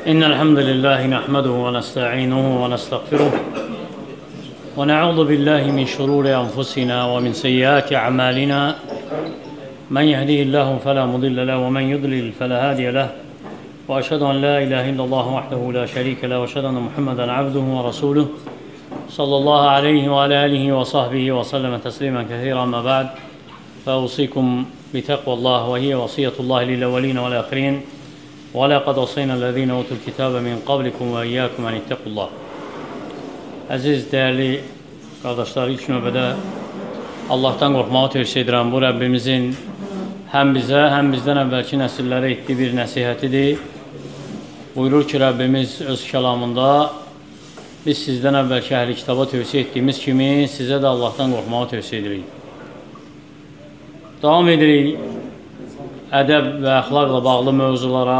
إن الحمد لله نحمده ونستعينه ونستغفره ونعوذ بالله من شرور أنفسنا ومن سيئات أعمالنا من يهديه الله فلا مضل له ومن يضلل فلا هادي له وأشهد أن لا إله إلا الله وحده لا شريك له وأشهد أن محمدا عبده ورسوله صلى الله عليه وعلى آله وصحبه وسلم تسليما كثيرا. أما بعد فأوصيكم بتقوى الله وهي وصية الله للأولين والآخرين وَلَقَدْ وَصَّيْنَا الَّذ۪ينَ اُوتُوا الْكِتَابَ مِنْ قَبْلِكُمْ وَاِيَّاكُمْ اَنِ اتَّقُوا اللّٰهِ. Əziz, değerli kardeşler, ilk növbədə Allah'tan qorxmağı tövsiyə edirəm. Bu Rəbbimizin həm bizə, həm bizdən əvvəlki nəsillərə etdiyi bir nəsihətidir. Buyurur ki, Rəbbimiz öz kəlamında biz sizdən əvvəlki əhli kitaba tövsiyə etdiyimiz kimi sizə də Allah'tan qorxmağı tövsiyə edirik. Davam edirik ədəb və əxlaqla bağlı mövzulara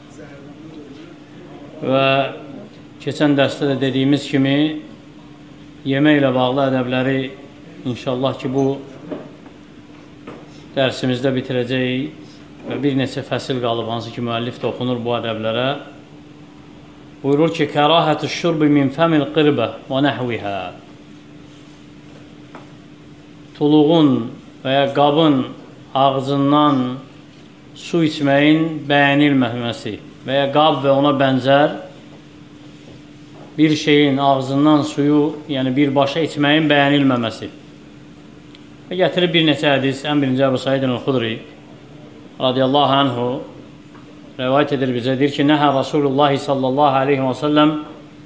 və keçən dərsdə də dediyimiz kimi yeməklə bağlı ədəbləri inşallah ki bu dərsimizdə bitirəcəyik və bir neçə fəsil qalıb, hansı ki müəllif də oxunur bu ədəblərə. Buyurur ki, kərahətü şurbi min fəmil qirbə və nəhvihə. Tuluğun və ya qabın ağzından su içməyin bəyənilməməsi və ya qab və ona bənzər bir şeyin ağzından suyu, yəni birbaşa içməyin bəyənilməməsi. Və gətirib bir neçə hədis. Ən birinci Əbu Said el-Xudri radiyallahu anhu rəvayət edir bizə, deyir ki, nəhə Rasulullah sallallahu aleyhi və səlləm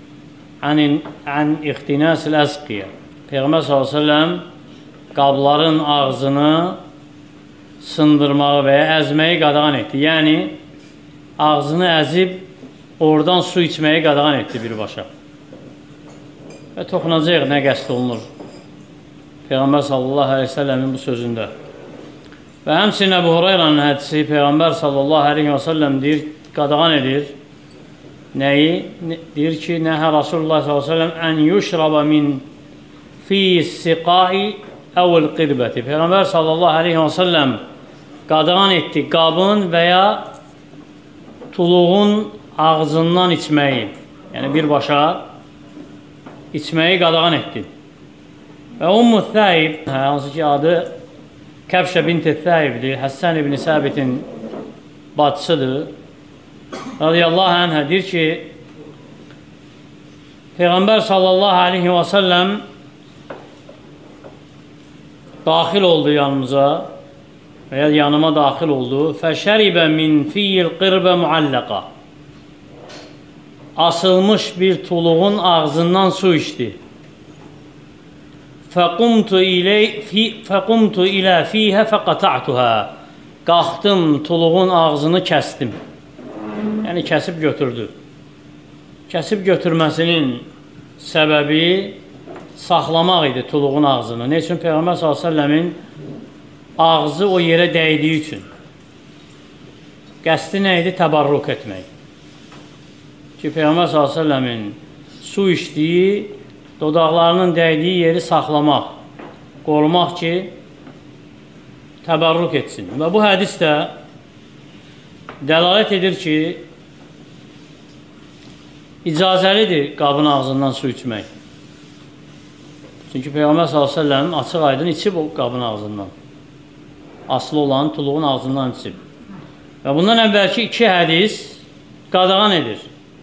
ən ixtinəsil əzqiyə. Peyğəmbər sallallahu aleyhi və səlləm qabların ağzını sındırmağı və ya əzməyi qadağan etdi. Yəni, ağzını əzib, oradan su içməyi qadağan etdi birbaşa. Və toxunacaq nə qəsd olunur Peyğəmbər sallallahu aleyhi ve sellemin bu sözündə. Və həmçinin Əbu Hurayranın hədisi Peyğəmbər sallallahu aleyhi ve sellem deyir, qadağan edir. Nəyi? Deyir ki, nəhə Rasulullah sallallahu aleyhi ve sellem ən yuşraba min fi siqai əvvəl qirbəti. Peyğəmbər sallallahu aleyhi ve sellem qadağan etdi qabın və ya tuluğun ağzından içməyi, yəni birbaşa içməyi qadağan etdi. Və Ummu Thəib, hansı ki adı Kəbşə binti Thəibdir, Həssən ibn Səbitin bacısıdır, radiyallahu anhə, deyir ki, Peyğəmbər sallallahu aleyhi və səlləm daxil oldu yanımıza və ya yanıma daxil oldu. Fəşəribə min fiyil qirbə mualləqa. Asılmış bir tuluğun ağzından su içdi. Fəqumtu ilə fiyhə fəqata'tuhə. Qalxdım, tuluğun ağzını kəstim. Yəni, kəsib götürdü. Kəsib götürməsinin səbəbi saxlamaq idi tuluğun ağzını. Ne üçün? Peyğəmbər s.ə.v-in ağzı o yerə dəydiyi üçün. Qəsdi nə idi? Təbarruk etmək. Ki, Peyğəmbər s.ə.v-in su içdiyi, dodaqlarının dəydiyi yeri saxlamaq, qorumaq ki, təbarruk etsin. Və bu hədis də dəlalət edir ki, icazəlidir qabın ağzından su içmək. Çünki Peyğəmbər s.ə.v açıq aydın içib o qabın ağzından. Aslı olan tuluğun ağzından içib. Və bundan əvvəlki iki hədis qadağan edir.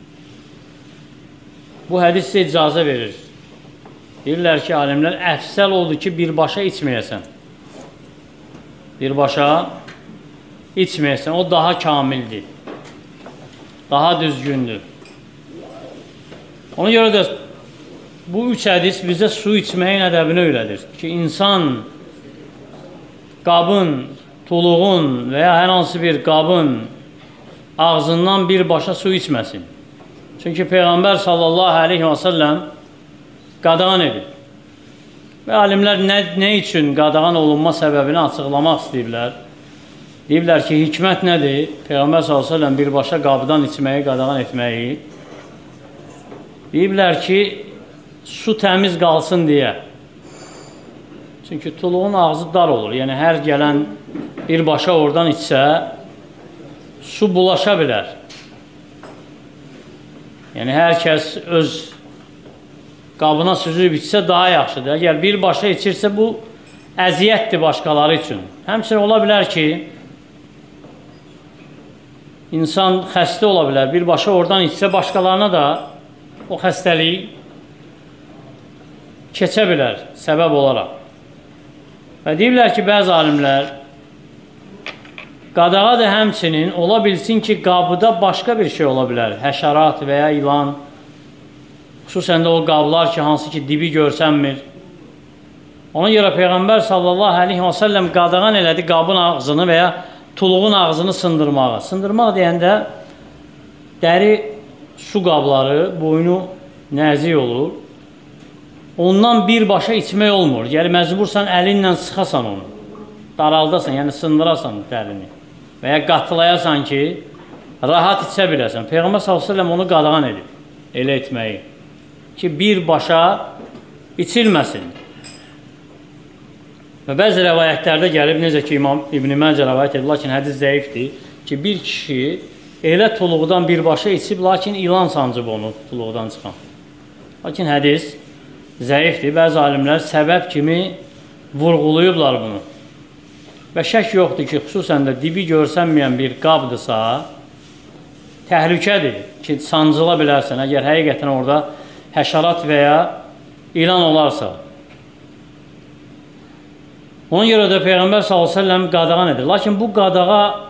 Bu hədis sizə icazə verir. Deyirlər ki, alimlər, əfsəl oldu ki, birbaşa içməyəsən. Birbaşa içməyəsən. O daha kamildir. Daha düzgündür. Ona görə də bu üç hədis bizə su içməyin ədəbini öyrədir. Ki, insan qabın, tuluğun və ya hər hansı bir qabın ağzından birbaşa su içməsin. Çünki Peyğəmbər sallallahu aleyhi və səlləm qadağan edir. Və alimlər nə üçün qadağan olunma səbəbini açıqlamaq istəyirlər. Deyirlər ki, hikmət nədir? Peyğəmbər sallallahu aleyhi və səlləm birbaşa qabdan içməyi qadağan etməyi. Deyirlər ki, su təmiz qalsın deyə. Çünki tuluğun ağzı dar olur. Yəni, hər gələn birbaşa oradan içsə, su bulaşa bilər. Yəni, hər kəs öz qabına süzüb içsə daha yaxşıdır. Əgər birbaşa içirsə, bu əziyyətdir başqaları üçün. Həmçinin ola bilər ki, insan xəstə ola bilər, birbaşa oradan içsə, başqalarına da o xəstəlik keçə bilər səbəb olaraq. Və deyirlər ki, bəzi alimlər, qadağa da həmçinin ola bilsin ki, qabıda başqa bir şey ola bilər, həşərat və ya ilan, xüsusən də o qablar ki, hansı ki, dibi görsənmir. Ona görə Peyğəmbər sallallahu aleyhi və səlləm qadağan elədi qabın ağzını və ya tuluğun ağzını sındırmağa. Sındırmaq deyəndə dəri su qabları, boynu nəzik olur. Ondan birbaşa içmək olmur. Yəni, məcbursan əlinlə sıxasan onu. Daraldasan, yəni sındırasan dərini. Və ya qatılayasan ki, rahat içə biləsən. Peyğəmbər s.ə.v onu qadağan edib, elə etməyi. Ki, birbaşa içilməsin. Və bəzi rəvayətlərdə gəlib, necə ki, İmam İbn-i Məcə rəvayət edib, lakin hədis zəifdir ki, bir kişi elə tuluqdan birbaşa içib, lakin ilan sancıb onu tuluqdan çıxan. Lakin hədis zəifdir. Bəzi alimlər səbəb kimi vurğulayıblar bunu. Və şək yoxdur ki, xüsusən də dibi görsənməyən bir qabdırsa, təhlükədir ki, sancıla bilərsən, əgər həqiqətən orada həşərat və ya ilan olarsa. Ona görə də Peyğəmbər s.ə.v qadağan edir. Lakin bu qadağa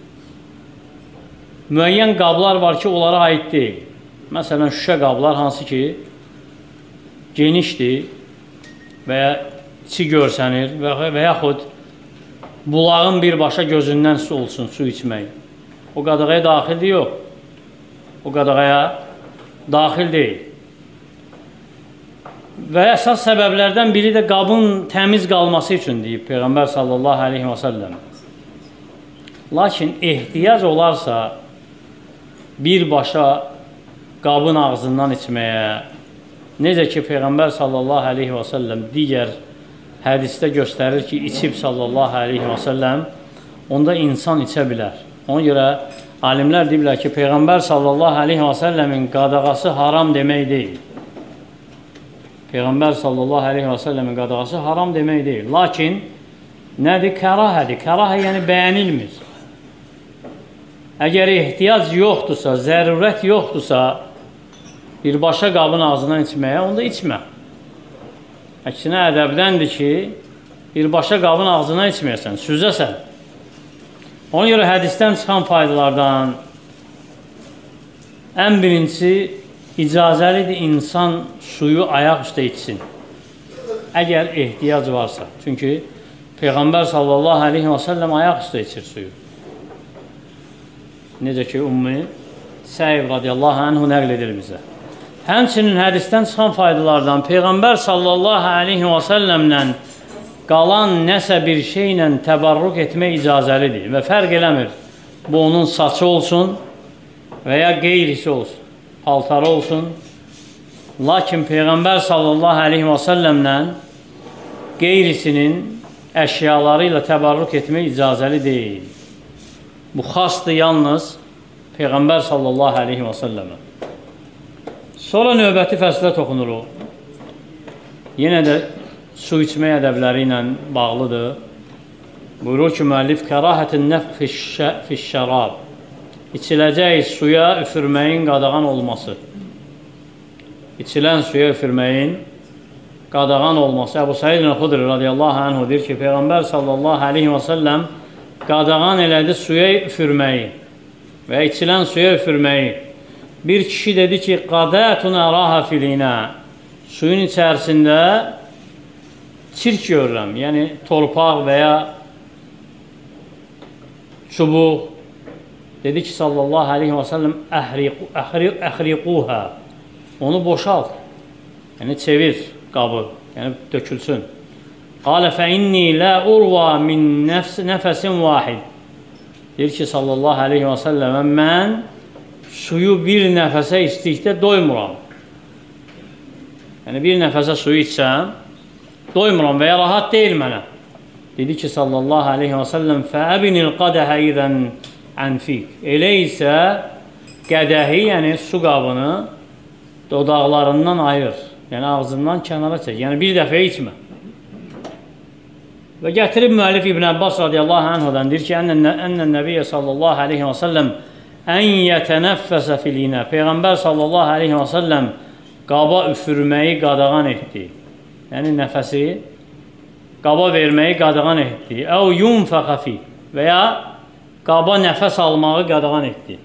müəyyən qablar var ki, onlara aid deyil. Məsələn, şüşə qablar hansı ki, genişdir və ya içi görsənir və yaxud bulağın birbaşa gözündən su olsun, su içmək. O qadağaya daxildir, yox. O qadağaya daxil deyil. Və əsas səbəblərdən biri də qabın təmiz qalması üçün deyib Peyğəmbər sallallahu aleyhi və səlləm. Lakin ehtiyac olarsa birbaşa qabın ağzından içməyə, necə ki Peyğəmbər sallallahu aleyhi və səlləm digər hədisdə göstərir ki, içib sallallahu aleyhi və səlləm, onda insan içə bilər. Ona görə alimlər deyiblər ki, Peyğəmbər sallallahu aleyhi və səlləmin qadağası haram demək deyil. Peyğəmbər sallallahu aleyhi və səlləmin qadağası haram demək deyil. Lakin nədir? Kərahədir. Kərahə yəni bəyənilmir. Əgər ehtiyac yoxdursa, zərurət yoxdursa, birbaşa qabın ağzından içməyə, onda içmə. Əksinə ədəbdəndir ki, birbaşa qabın ağzından içməyəsən, süzəsən. Ona görə hədisdən çıxan faydalardan ən birincisi, icazəlidir insan suyu ayaq üstə içsin. Əgər ehtiyac varsa. Çünki Peyğəmbər sallallahu aleyhi və səlləm ayaq üstə içir suyu. Necə ki, Ümmü Səib radiyallahu anhu nəql edir bizə. Həmçinin hədisdən çıxan faydalardan Peyğəmbər sallallahu aleyhi və səlləmlə qalan nəsə bir şeylə təbarruk etmək icazəlidir və fərq eləmir. Bu onun saçı olsun və ya qeyrisi olsun. Paltarı olsun. Lakin Peyğəmbər sallallahu aleyhi və səlləmlə qeyrisinin əşyaları ilə təbarruk etmək icazəli deyil. Bu xasdır yalnız Peyğəmbər sallallahu aleyhi və səlləmə. Sonra növbəti fəslə toxunuruq. Yenə də su içmək ədəbləri ilə bağlıdır. Buyurur ki, müəllif, kərahətin nəfq fiş-şərab. İçiləcək suya üfürməyin qadağan olması. İçilən suya üfürməyin qadağan olması. Əbu Said el-Xudri radiyallahu anhu deyir ki, Peyğəmbər sallallahu aleyhi və səlləm qadağan elədi suya üfürməyi və içilən suya üfürməyi. Bir kişi dedi ki, qadətun əraha filinə. Suyun içərisində çirk görürəm, yəni torpaq və ya çubuq. Dedi ki, sallallahu aleyhi və səlləm, əxriquhə, onu boşalt, yəni çevir qabı, yəni dökülsün. Qalə fə inni lə urva min nəfəsin vahid. Deyir ki, sallallahu aleyhi və səlləmə, mən suyu bir nəfəsə içdikdə doymuram. Yəni bir nəfəsə suyu içsəm, doymuram və ya rahat deyil mənə. Dedi ki, sallallahu aleyhi və səlləm, fə əbinil qadəhə idən ənfik. Elə isə qədəhi, yəni su qabını dodaqlarından ayır. Yəni ağzından kənara çək. Yəni bir dəfə içmə. Və gətirib müəllif İbn Abbas radiyallahu anhudan deyir ki, ənnən nəbiyyə sallallahu aleyhi və səlləm ən yətənəffəsə filinə. Peyğəmbər sallallahu aleyhi və səlləm qaba üfürməyi qadağan etdi. Yəni nəfəsi qaba verməyi qadağan etdi. Əv yunfəxə fi və ya qaba nəfəs almağı qadağan etdi.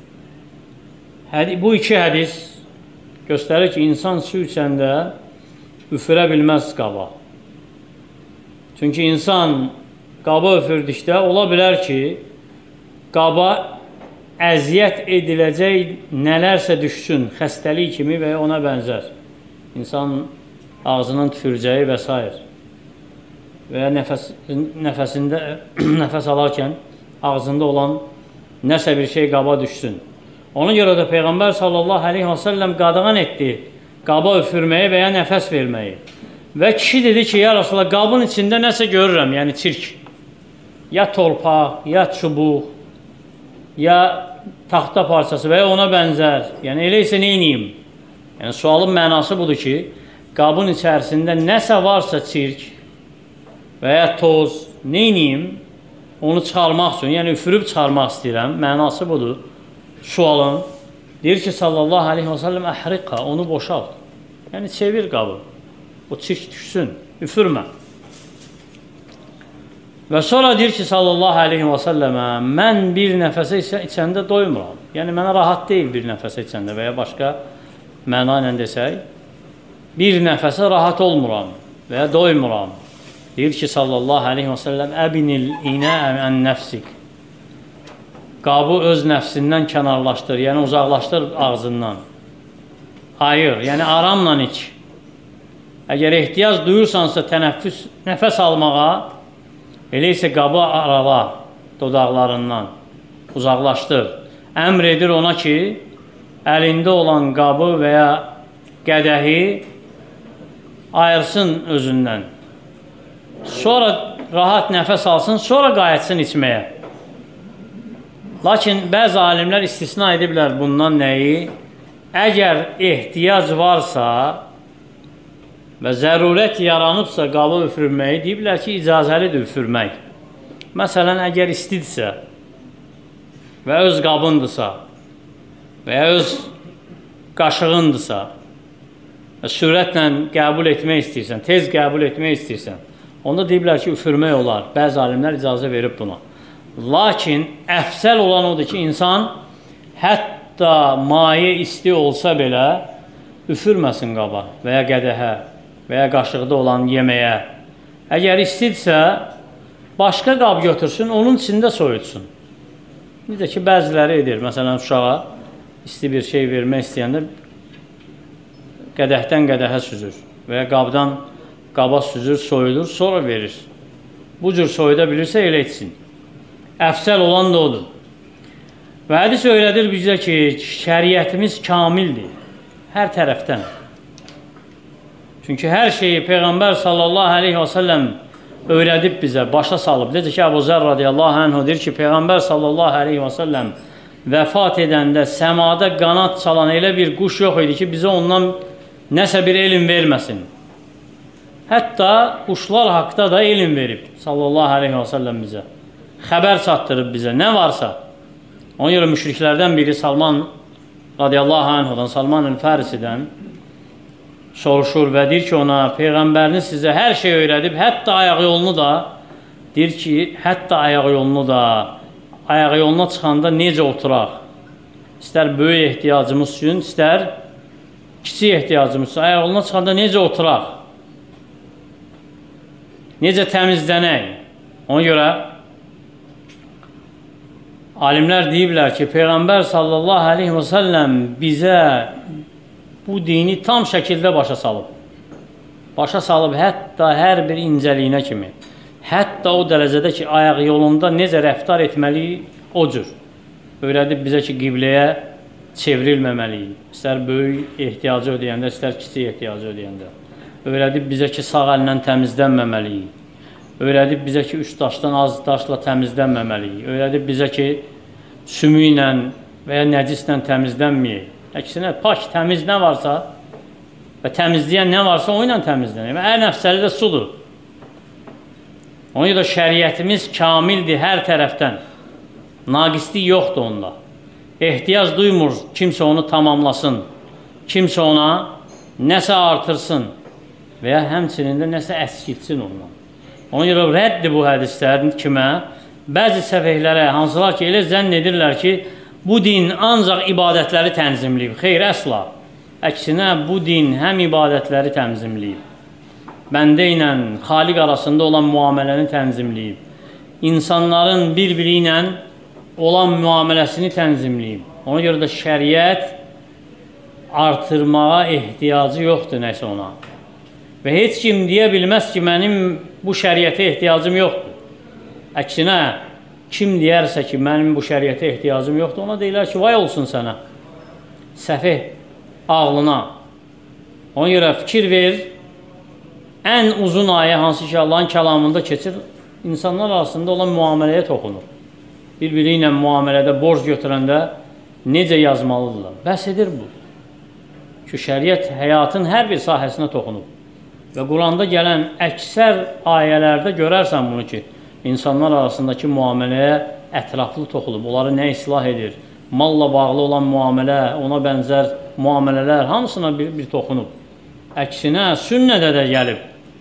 Bu iki hədis göstərir ki, insan su içəndə üfürə bilməz qaba. Çünki insan qaba üfürdükdə ola bilər ki, qaba əziyyət ediləcək nələrsə düşsün, xəstəlik kimi və ya ona bənzər. İnsan ağzından tüfürəcəyi və s. Və ya nəfəsində nəfəs alarkən ağzında olan nəsə bir şey qaba düşsün. Ona görə də Peyğəmbər sallallahu aleyhi və səlləm qadağan etdi qaba üfürməyi və ya nəfəs verməyi. Və kişi dedi ki, ya Rasulullah, qabın içində nəsə görürəm, yəni çirk. Ya torpaq, ya çubuq, ya taxta parçası və ya ona bənzər. Yəni elə isə neyniyim? Yəni sualın mənası budur ki, qabın içərisində nəsə varsa çirk və ya toz, neyniyim? Onu çıxarmaq üçün, yəni üfürüb çıxarmaq istəyirəm. Mənası budur. Sualın deyir ki, sallallahu aleyhi və səlləm əhriqqa, onu boşalt. Yəni çevir qabı. O çirk düşsün, üfürmə. Və sonra deyir ki, sallallahu aleyhi və səlləmə, mən bir nəfəsə içəndə doymuram. Yəni, mənə rahat deyil bir nəfəsə içəndə və ya başqa məna ilə desək, bir nəfəsə rahat olmuram və ya doymuram. Deyir ki, sallallahu aleyhi və səlləm, əbinil inəə ən nəfsik. Qabı öz nəfsindən kənarlaşdır, yəni uzaqlaşdır ağzından. Ayır, yəni aramla iç. Əgər ehtiyac duyursansa nəfəs almağa, elə isə qabı arala dodaqlarından, uzaqlaşdır. Əmr edir ona ki, əlində olan qabı və ya qədəhi ayırsın özündən. Sonra rahat nəfəs alsın, sonra qayıtsın içməyə. Lakin bəzi alimlər istisna ediblər bundan nəyi? Əgər ehtiyac varsa və zərurət yaranıbsa qabı üfürməyi, deyiblər ki, icazəlidir üfürmək. Məsələn, əgər istidirsə və öz qabındırsa və ya öz qaşığındırsa və sürətlə qəbul etmək istəyirsən, tez qəbul etmək istəyirsən, onda deyiblər ki, üfürmək olar. Bəzi alimlər icazə verib buna. Lakin əfsəl olan odur ki, insan hətta maye isti olsa belə üfürməsin qaba və ya qədəhə və ya qaşıqda olan yeməyə. Əgər istidirsə, başqa qab götürsün, onun içində soyutsun. Necə ki, bəziləri edir. Məsələn, uşağa isti bir şey vermək istəyəndə qədəhdən qədəhə süzür və ya qabdan qaba süzür, soyulur, sonra verir. Bu cür soyuda bilirsə, elə etsin. Əfsəl olan da odur. Və hədis öyrədir bizə ki, şəriətimiz kamildir. Hər tərəfdən. Çünki hər şeyi Peyğəmbər sallallahu aleyhi və səlləm öyrədib bizə, başa salıb. Necə ki, Əbu Zər radiyallahu anh deyir ki, Peyğəmbər sallallahu aleyhi və səlləm vəfat edəndə səmada qanat çalan elə bir quş yox idi ki, bizə ondan nəsə bir elm verməsin. Hətta quşlar haqda da elm verib sallallahu aleyhi və səlləm bizə. Xəbər çatdırıb bizə, nə varsa. Ona görə müşriklərdən biri Salman radiyallahu anhudan, Salman el-Farisidən soruşur və deyir ki, ona Peyğəmbəriniz sizə hər şey öyrədib, hətta ayaq yolunu da, deyir ki, hətta ayaq yolunu da, ayaq yoluna çıxanda necə oturaq? İstər böyük ehtiyacımız üçün, istər kiçik ehtiyacımız üçün, ayaq yoluna çıxanda necə oturaq? Necə təmizlənək? Ona görə alimlər deyiblər ki, Peyğəmbər sallallahu aleyhi və səlləm bizə bu dini tam şəkildə başa salıb. Başa salıb hətta hər bir incəliyinə kimi. Hətta o dərəcədə ki, ayaq yolunda necə rəftar etməliyik, o cür. Öyrədib bizə ki, qibləyə çevrilməməliyik. İstər böyük ehtiyacı ödəyəndə, istər kiçik ehtiyacı ödəyəndə. Öyrədib bizə ki, sağ əllə təmizlənməməliyik. Öyrədib bizə ki, üç daşdan az daşla təmizlənməməliyik. Öyrədib bizə ki, sümü ilə və ya nəcislə təmizlənməyək. Əksinə, pak, təmiz nə varsa və təmizləyən nə varsa o ilə təmizlənir. Və ən əfsəli də sudur. Ona görə şəriətimiz kamildir hər tərəfdən. Naqislik yoxdur onda. Ehtiyac duymur kimsə onu tamamlasın, kimsə ona nəsə artırsın və ya həmçinin də nəsə əskilsin ondan. Ona görə rəddir bu hədislərin kimə? Bəzi səfehlərə, hansılar ki, elə zənn edirlər ki, bu din ancaq ibadətləri tənzimləyib. Xeyr, əsla. Əksinə, bu din həm ibadətləri tənzimləyib, bəndə ilə xaliq arasında olan müameləni tənzimləyib, insanların bir-biri ilə olan müameləsini tənzimləyib. Ona görə də şəriət artırmağa ehtiyacı yoxdur nəsə ona. Və heç kim deyə bilməz ki, mənim bu şəriətə ehtiyacım yoxdur. Əksinə, kim deyərsə ki, mənim bu şəriətə ehtiyacım yoxdur, ona deyilər ki, vay olsun sənə, səfeh ağlına. Ona görə fikir ver, ən uzun ayə hansı ki, Allahın kəlamında keçir, insanlar arasında olan müamiləyə toxunur. Bir-biri ilə müamilədə borc götürəndə necə yazmalıdırlar? Bəhs edir bu. Ki, şəriət həyatın hər bir sahəsinə toxunub. Və Quranda gələn əksər ayələrdə görərsən bunu ki, insanlar arasındakı müamiləyə ətraflı toxunub. Onları nə islah edir? Malla bağlı olan müamilə, ona bənzər müamilələr hamısına bir toxunub. Əksinə, sünnədə də gəlib.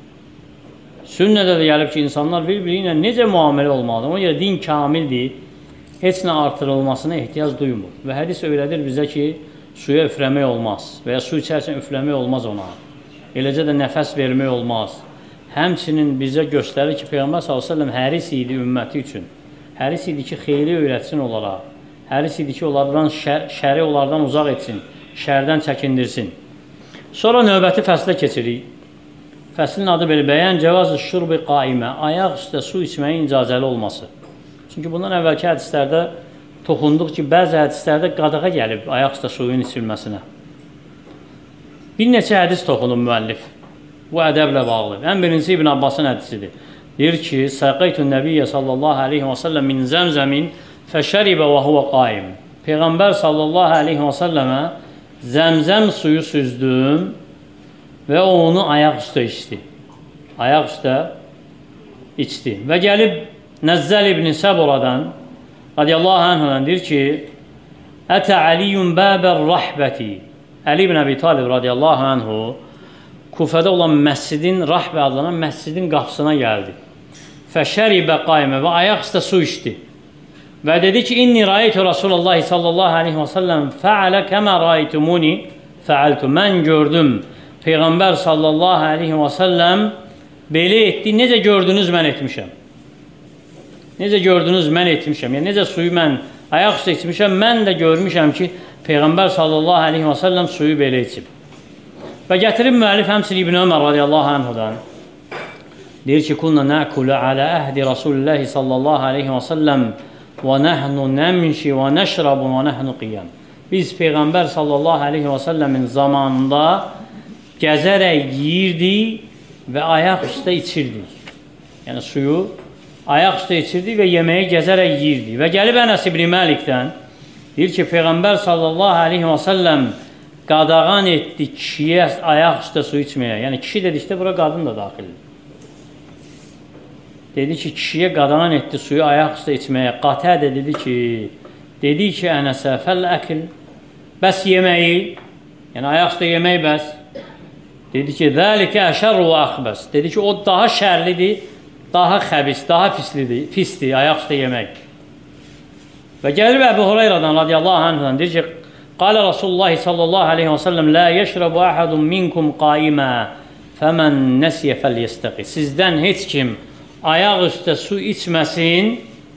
Sünnədə də gəlib ki, insanlar bir-biri ilə necə müamilə olmalıdır? Ona görə din kamildir, heç nə artırılmasına ehtiyac duymur. Və hədis öyrədir bizə ki, suya üfləmək olmaz və ya su içərsən üfləmək olmaz ona. Eləcə də nəfəs vermək olmaz. Həmçinin bizə göstərir ki, Peyğəmbər s.ə.v həris idi ümməti üçün. Həris idi ki, xeyri öyrətsin onlara. Həris idi ki, onlardan şəri onlardan uzaq etsin, şərdən çəkindirsin. Sonra növbəti fəslə keçirik. Fəslin adı belə, bəyən cəvaz-ı şurbi qaimə, ayaq üstə su içməyin icazəli olması. Çünki bundan əvvəlki hədislərdə toxunduq ki, bəzi hədislərdə qadağa gəlib ayaq üstə suyun içilməsinə. Bir neçə hədis toxunub müəllif, bu ədəblə bağlı. Ən birincisi İbn Abbasın hədisidir. Deyir ki, Səqəytun Nəbiyyə sallallahu aleyhi və səlləm min zəmzəmin fəşəribə və huvə qaim. Peyğəmbər sallallahu aleyhi və səlləmə zəmzəm suyu süzdüm və onu ayaq üstə içdi. Ayaq üstə içdi. Və gəlib Nəzzəl ibn Səburadan radiyallahu anhudan deyir ki, Ətə Əliyyun bəbər rəhbəti. Əli ibn Əbi Talib radiyallahu anhu Kufədə olan məscidin, rəhbə adlanan məscidin qapısına gəldi. Fəşəribə qaimə və ayaq üstə su içdi. Və dedi ki, inni rəaytu Rasulullah sallallahu aleyhi və səlləm fəalə kəmə rəaytumuni fəaltu. Mən gördüm Peyğəmbər sallallahu aleyhi və səlləm belə etdi, necə gördünüz mən etmişəm. Necə gördünüz mən etmişəm. Yəni, necə suyu mən ayaq üstə içmişəm, mən də görmüşəm ki, Peyğəmbər sallallahu aleyhi və səlləm suyu belə içib. Və gətirib müəllif həmçinin İbn Ömər radiyallahu anhudan. Deyir ki, kunna nəkulu alə əhdi Rasulillahi sallallahu aleyhi və səlləm və nəhnu nəmşi və nəşrabu və nəhnu qiyam. Biz Peyğəmbər sallallahu aleyhi və səlləmin zamanında gəzərək yiyirdik və ayaq üstə içirdik. Yəni suyu ayaq üstə içirdik və yeməyi gəzərək yiyirdik. Və gəlib Ənəs ibn Məlikdən deyir ki, Peyğəmbər sallallahu aleyhi və səlləm qadağan etdi kişiyə ayaq üstə su içməyə. Yəni kişi dedikdə bura qadın da daxildir. Dedi ki, kişiyə qadağan etdi suyu ayaq üstə içməyə. Qatədə dedi ki, Ənəsə fəl əkil, bəs yeməyi, yəni ayaq üstə yemək bəs. Dedi ki, zəlikə əşərru və əxbəs. Dedi ki, o daha şərlidir, daha xəbis, daha pisdir ayaq üstə yemək. Və gəlib Əbu Hureyradan radiyallahu anhudan deyir ki, qalə Rasulullah sallallahu aleyhi və səlləm lə yeşrəbu əhədun minkum qaimə fəmən nəsiyə fəl yestəqi. Sizdən heç kim ayaq üstə su içməsin,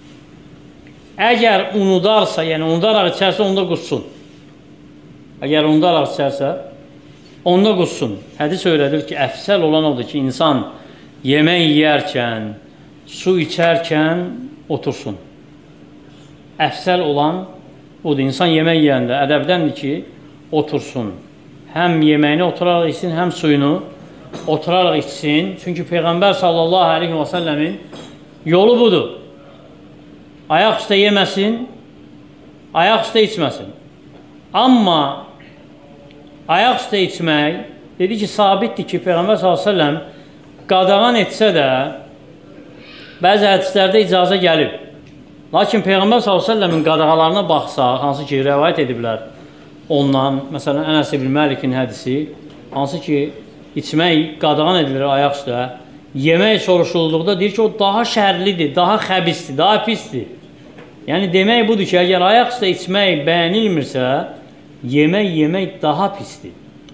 əgər unudarsa, yəni unudaraq içərsə, onda qussun. Əgər unudaraq içərsə, onda qussun. Hədis öyrədir ki, əfsəl olan odur ki, insan yemək yeyərkən, su içərkən otursun. Əfsəl olan odur, insan yemək yeyəndə ədəbdəndir ki, otursun. Həm yeməyini oturaraq içsin, həm suyunu oturaraq içsin. Çünki Peyğəmbər sallallahu aleyhi və səlləmin yolu budur. Ayaq üstə yeməsin, ayaq üstə içməsin. Amma ayaq üstə içmək, dedi ki, sabitdir ki, Peyğəmbər s.ə.v qadağan etsə də, bəzi hədislərdə icazə gəlib. Lakin Peyğəmbər s.ə.v-in qadağalarına baxsaq, hansı ki, rəvayət ediblər ondan, məsələn, Ənəs ibn Məlikin hədisi, hansı ki, içmək qadağan edilir ayaq üstə, yemək soruşulduqda deyir ki, o daha şərlidir, daha xəbisdir, daha pisdir. Yəni, demək budur ki, əgər ayaq üstə içmək bəyənilmirsə, yemək daha pisdir.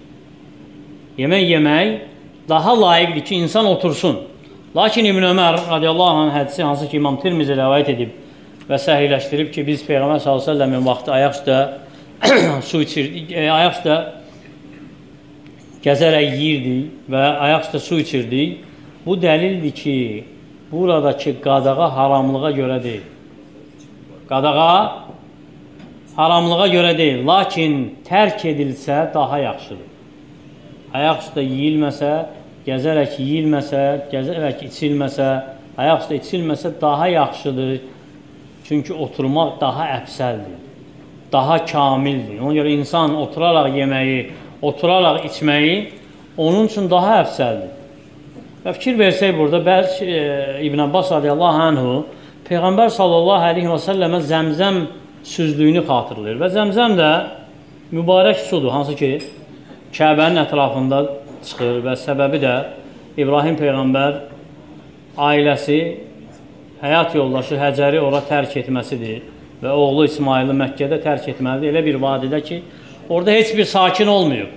Yemək daha layiqdir ki, insan otursun. Lakin İbn Ömər radiyallahu anh hədisi, hansı ki, İmam Tirmizi rəvayət edib və səhiləşdirib ki, biz Peyğəmbər s.ə.v-in vaxtı ayaq üstə su içirdik, ayaq üstə gəzərək yiyirdik və ayaq üstə su içirdik. Bu dəlildir ki, buradakı qadağa haramlığa görə deyil. Qadağa haramlığa görə deyil, lakin tərk edilsə daha yaxşıdır. Ayaq üstə yiyilməsə, gəzərək yiyilməsə, gəzərək içilməsə, ayaq üstə içilməsə daha yaxşıdır. Çünki oturmaq daha əfsəldir, daha kamildir. Ona görə insan oturaraq yeməyi, oturaraq içməyi onun üçün daha əfsəldir. Və fikir versək burada, bəlkə İbn Abbas radiyallahu anhu Peyğəmbər sallallahu aleyhi və səlləmə zəmzəm süzdüyünü xatırlayır. Və zəmzəm də mübarək sudur, hansı ki, Kəbənin ətrafında çıxır və səbəbi də İbrahim Peyğəmbər ailəsi, həyat yoldaşı Həcəri ora tərk etməsidir və oğlu İsmaili Məkkədə tərk etməlidir. Elə bir vadidə ki, orada heç bir sakin olmuyor.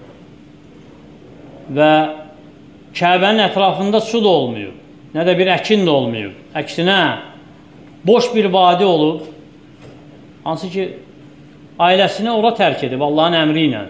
Və Kəbənin ətrafında su da olmuyor, nə də bir əkin də olmuyor. Əksinə, boş bir vadi olub, hansı ki, ailəsini ora tərk edib Allahın əmri ilə.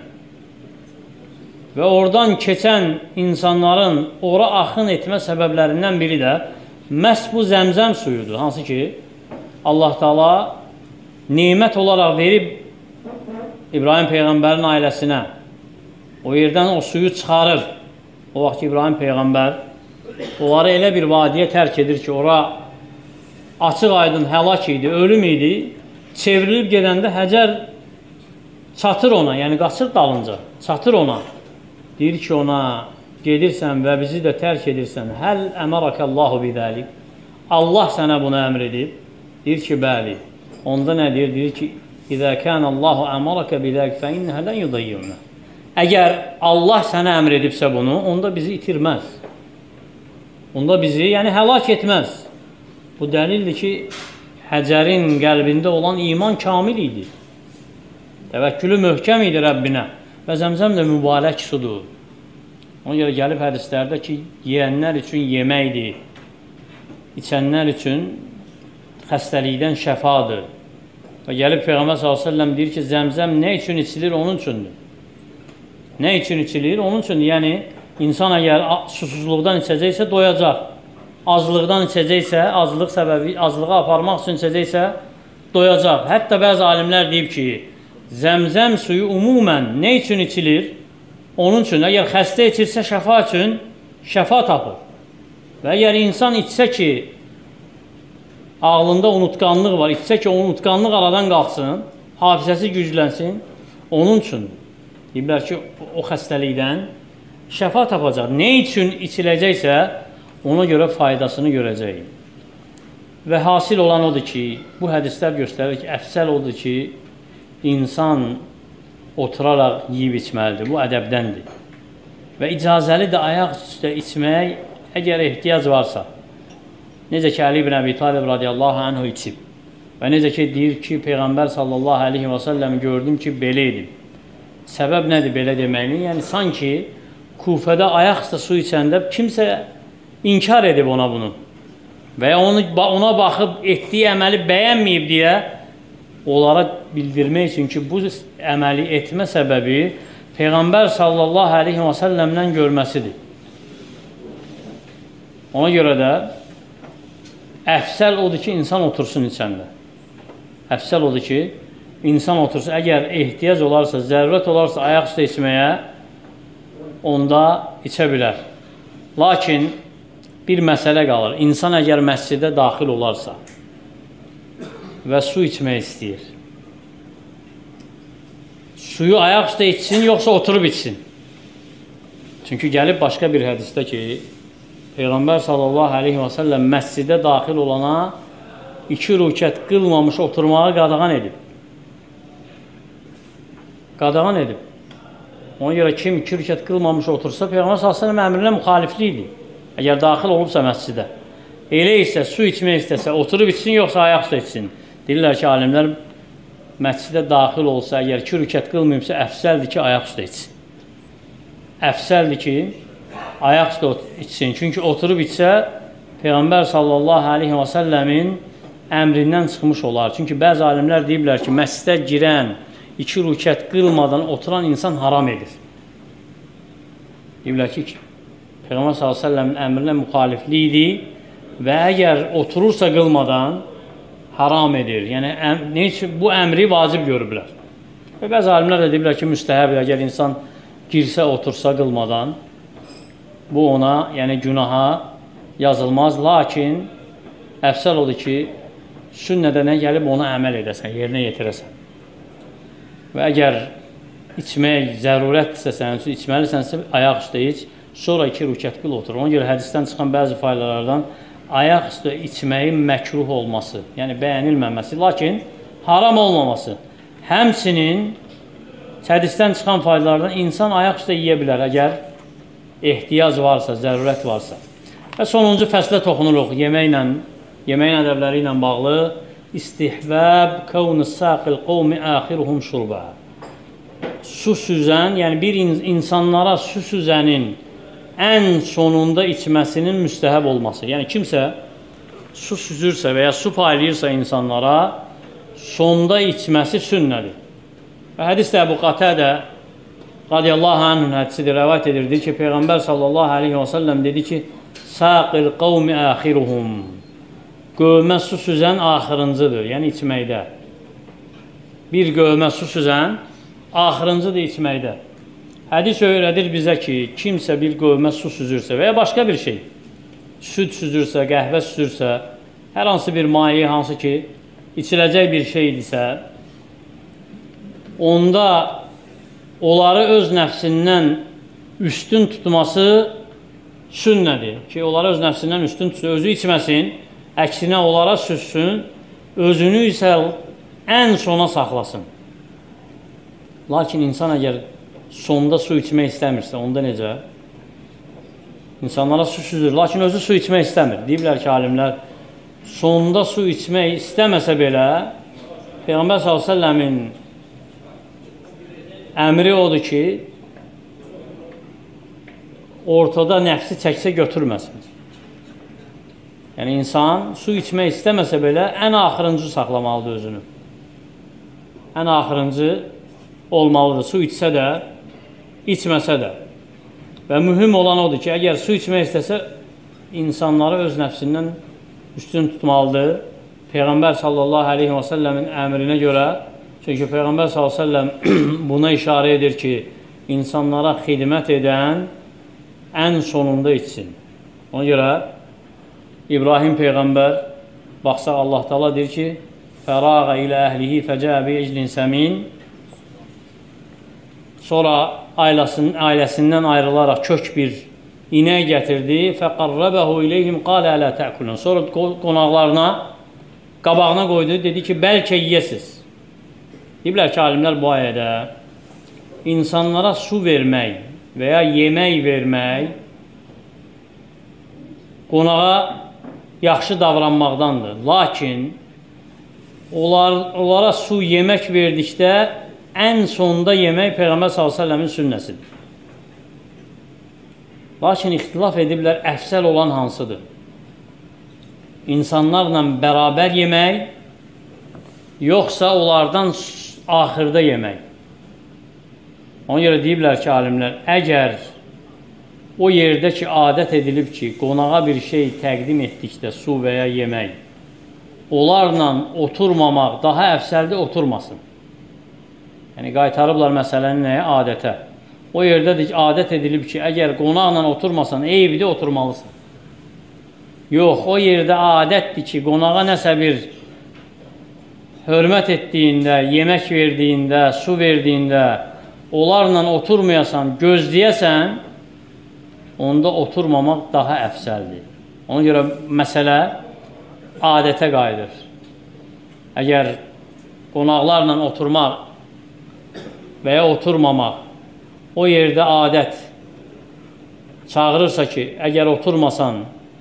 Və oradan keçən insanların ora axın etmə səbəblərindən biri də məhz bu zəmzəm suyudur. Hansı ki, Allah Taala nemət olaraq verib İbrahim Peyğəmbərin ailəsinə. O yerdən o suyu çıxarıb. O vaxt İbrahim Peyğəmbər onları elə bir vadiyə tərk edir ki, ora açıq aydın həlak idi, ölüm idi. Çevrilib gedəndə Həcər çatır ona, yəni qaçır dalınca, çatır ona. Deyir ki, ona gedirsən və bizi də tərk edirsən, həl əmərəkəllahu bidəlik. Allah sənə bunu əmr edib. Deyir ki, bəli. Onda nə deyir? Deyir ki, İzə kənəllahu əmərəkə bidəlik fə innəhə lən yudayyunə. Əgər Allah sənə əmr edibsə bunu, onda bizi itirməz. Onda bizi, yəni həlak etməz. Bu dəlildir ki, Həcərin qəlbində olan iman kamil idi. Təvəkkülü möhkəm idi Rəbbinə. Və zəmzəm də mübarək sudur. Ona görə gəlib hədislərdə ki, yeyənlər üçün yeməkdir, içənlər üçün xəstəlikdən şəfadır. Və gəlib Peyğəmbər s.ə.v deyir ki, zəmzəm nə üçün içilir? Onun üçündür. Nə üçün içilir? Onun üçündür. Yəni, insan əgər susuzluqdan içəcəksə, doyacaq. Azlıqdan içəcəksə, azlıq səbəbi, azlığa aparmaq üçün içəcəksə, doyacaq. Hətta bəzi alimlər deyib ki, zəmzəm suyu umumən nə üçün içilir? Onun üçün, əgər xəstə içirsə şəfa üçün, şəfa tapır. Və əgər insan içsə ki, ağlında unutqanlıq var, içsə ki, o unutqanlıq aradan qalxsın, hafizəsi güclənsin, onun üçün deyiblər ki, o xəstəlikdən şəfa tapacaq. Nə üçün içiləcəksə, ona görə faydasını görəcək. Və hasil olan odur ki, bu hədislər göstərir ki, əfsəl odur ki, insan oturaraq yiyib içməlidir. Bu ədəbdəndir. Və icazəli də ayaq üstə içmək, əgər ehtiyac varsa. Necə ki, Əli ibn Əbi Talib radiyallahu anhu içib. Və necə ki, deyir ki, Peyğəmbər sallallahu aleyhi və səlləm gördüm ki, belə edib. Səbəb nədir belə deməyinin? Yəni, sanki Kufədə ayaq üstə su içəndə kimsə inkar edib ona bunu. Və ya ona baxıb etdiyi əməli bəyənməyib deyə onlara bildirmək üçün ki, bu əməli etmə səbəbi Peyğəmbər sallallahu aleyhi və səlləmdən görməsidir. Ona görə də əfsəl odur ki, insan otursun içəndə. Əfsəl odur ki, insan otursun. Əgər ehtiyac olarsa, zərurət olarsa ayaq üstə içməyə, onda içə bilər. Lakin bir məsələ qalır. İnsan əgər məscidə daxil olarsa və su içmək istəyir suyu ayaq üstə içsin, yoxsa oturub içsin? Çünki gəlib başqa bir hədisdə ki, Peyğəmbər sallallahu aleyhi və səlləm məscidə daxil olana 2 rükət qılmamış oturmağı qadağan edib. Qadağan edib. Ona görə kim 2 rükət qılmamış otursa, Peyğəmbər sallallahu aleyhi və səlləm əmrinə müxaliflikdir. Əgər daxil olubsa məscidə. Elə isə su içmək istəsə, oturub içsin, yoxsa ayaq üstə içsin. Deyirlər ki, alimlər məscidə daxil olsa, əgər 2 rükət qılmayıbsa, əfsəldir ki, ayaq üstə içsin. Əfsəldir ki, ayaq üstə içsin. Çünki oturub içsə, Peyğəmbər sallallahu aleyhi və səlləmin əmrindən çıxmış olar. Çünki bəzi alimlər deyiblər ki, məscidə girən, 2 rükət qılmadan oturan insan haram edir. Deyiblər ki, Peyğəmbər sallallahu aleyhi və səlləmin əmrinə müxalifliyidir və əgər oturursa qılmadan haram edir. Yəni, bu əmri vacib görüblər. Və bəzi alimlər də deyiblər ki, müstəhəb, əgər insan girsə, otursa qılmadan, bu ona, yəni günaha yazılmaz. Lakin, əfsəl odur ki, sünnədə nə gəlib ona əməl edəsən, yerinə yetirəsən. Və əgər içmək zərurətdirsə, sənin üçün içməlisənsə, ayaq üstə iç, sonra 2 rükət qıl otur. Ona görə hədisdən çıxan bəzi faydalardan ayaq üstə içməyin məkruh olması, yəni bəyənilməməsi, lakin haram olmaması. Həmçinin hədisdən çıxan faydalardan insan ayaq üstə yiyə bilər, əgər ehtiyac varsa, zərurət varsa. Və sonuncu fəslə toxunuruq, yeməyin ədəbləri ilə bağlı. İstihbəb kəvn-i saqil qovmi əxiruhum şurbə. Su süzən, yəni bir insanlara su süzənin ən sonunda içməsinin müstəhəb olması. Yəni kimsə su süzürsə və ya su paylayırsa insanlara, sonda içməsi sünnədir. Və hədisdə Əbu Qatədə radiyallahu anhün hədisidir, rəvayət edirdi ki, Peyğəmbər sallallahu aleyhi və səlləm dedi ki, saqil qavmi əxiruhum. Qövmə su süzən axırıncıdır, yəni içməkdə. Bir qövmə su süzən axırıncıdır içməkdə. Hədis öyrədir bizə ki, kimsə bir qövmə su süzürsə və ya başqa bir şey, süd süzürsə, qəhvə süzürsə, hər hansı bir maye, hansı ki, içiləcək bir şeydirsə, onda onları öz nəfsindən üstün tutması sünnədir ki, onları öz nəfsindən üstün tutsun, özü içməsin, əksinə onlara süzsün, özünü isə ən sona saxlasın. Lakin insan əgər sonda su içmək istəmirsə, onda necə? İnsanlara su süzür, lakin özü su içmək istəmir. Deyiblər ki, alimlər, sonda su içmək istəməsə belə, Peyğəmbər s.ə.v-in əmri odur ki, ortada nəfsi çəksə götürməsin. Yəni, insan su içmək istəməsə belə, ən axırıncı saxlamalıdır özünü. Ən axırıncı olmalıdır, su içsə də, içməsə də. Və mühüm olan odur ki, əgər su içmək istəsə, insanları öz nəfsindən üstün tutmalıdır. Peyğəmbər sallallahu aleyhi və səlləmin əmrinə görə, çünki Peyğəmbər sallallahu aleyhi və səlləm buna işarə edir ki, insanlara xidmət edən ən sonunda içsin. Ona görə İbrahim Peyğəmbər, baxsaq Allah Teala deyir ki, fərağa ilə əhlihi fəcəbi eclin səmin. Sonra ailəsindən ayrılaraq kök bir inək gətirdi. Fəqarrəbəhu iləyhim qalə ələ təəkulun. Sonra qonaqlarına, qabağına qoydu, dedi ki, bəlkə yiyəsiz. Deyiblər ki, alimlər bu ayədə insanlara su vermək və ya yemək vermək qonağa yaxşı davranmaqdandır. Lakin onlara su yemək verdikdə ən sonda yemək Peyğəmbər s.ə.v-in sünnəsidir. Lakin ixtilaf ediblər, əfsəl olan hansıdır? İnsanlarla bərabər yemək, yoxsa onlardan axırda yemək? Ona görə deyiblər ki, alimlər, əgər o yerdə ki, adət edilib ki, qonağa bir şey təqdim etdikdə su və ya yemək, onlarla oturmamaq daha əfsəldir, oturmasın. Yəni, qaytarıblar məsələni nəyə? Adətə. O yerdə adət edilib ki, əgər qonaqla oturmasan, eyvdə oturmalısan. Yox, o yerdə adətdir ki, qonağa nəsə bir hörmət etdiyində, yemək verdiyində, su verdiyində onlarla oturmayasan, gözləyəsən, onda oturmamaq daha əfsəldir. Ona görə məsələ adətə qayıdır. Əgər qonaqlarla oturmaq və ya oturmamaq o yerdə adət çağırırsa ki, əgər oturmasan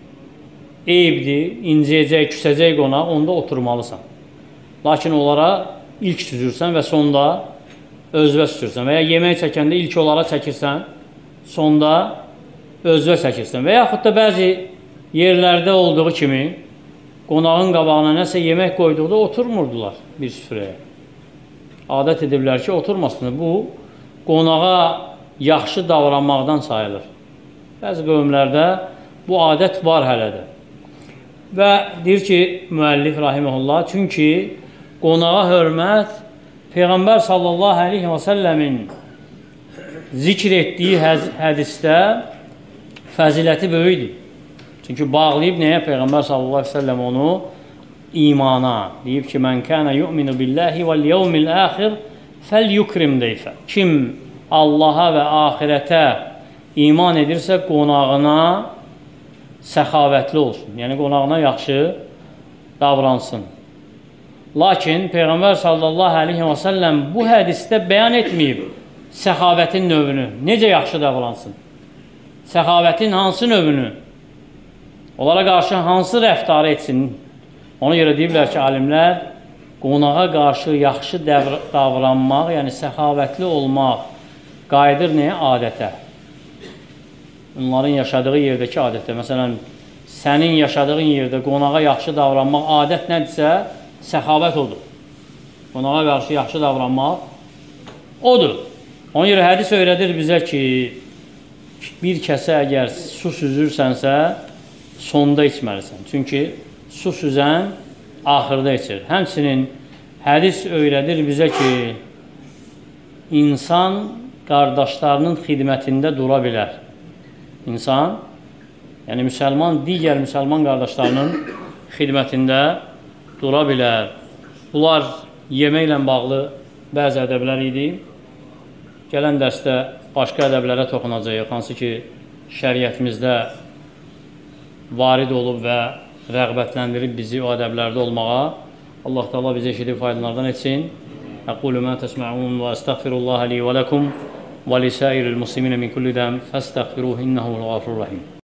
eyibdir, inciyəcək, küsəcək qonaq, onda oturmalısan. Lakin onlara ilk süzürsən və sonda özvə süzürsən və ya yemək çəkəndə ilk onlara çəkirsən, sonda özvə çəkirsən və yaxud da bəzi yerlərdə olduğu kimi qonağın qabağına nəsə yemək qoyduqda oturmurdular bir süfrəyə. Adət ediblər ki, oturmasınlar. Bu, qonağa yaxşı davranmaqdan sayılır. Bəzi qövmlərdə bu adət var hələ də. Və deyir ki, müəllif rahiməhullah, çünki qonağa hörmət Peyğəmbər sallallahu aleyhi və səlləmin zikr etdiyi hədisdə fəziləti böyükdür. Çünki bağlayıb nəyə Peyğəmbər sallallahu aleyhi və səlləm onu? İmana. Deyib ki, mən kənə yu'minu billahi vəl yevmil əxir fəl yukrim deyfə. Kim Allaha və axirətə iman edirsə, qonağına səxavətli olsun. Yəni, qonağına yaxşı davransın. Lakin Peyğəmbər sallallahu aleyhi və səlləm bu hədisdə bəyan etməyib səxavətin növünü. Necə yaxşı davransın? Səxavətin hansı növünü? Onlara qarşı hansı rəftarı etsin? Ona görə deyiblər ki, alimlər, qonağa qarşı yaxşı davranmaq, yəni səxavətli olmaq qayıdır nəyə? Adətə. Onların yaşadığı yerdəki adətə. Məsələn, sənin yaşadığın yerdə qonağa yaxşı davranmaq adət nədirsə, səxavət odur. Qonağa qarşı yaxşı davranmaq odur. Ona görə hədis öyrədir bizə ki, bir kəsə əgər su süzürsənsə, sonda içməlisən. Çünki su süzən axırda içir. Həmçinin hədis öyrədir bizə ki, insan qardaşlarının xidmətində dura bilər. İnsan, yəni müsəlman, digər müsəlman qardaşlarının xidmətində dura bilər. Bunlar yeməklə bağlı bəzi ədəblər idi. Gələn dərsdə başqa ədəblərə toxunacaq, hansı ki, şəriətimizdə varid olub və rəğbətləndirib bizi o ədəblərdə olmağa. Allah Teala bizə eşidib faydalardan etsin. Əqulu mə təsmə'un və əstəğfirullaha li və ləkum və lisəiril musliminə min kulli dəm fəstəğfiruhu innəhu l-ğafurur rahim.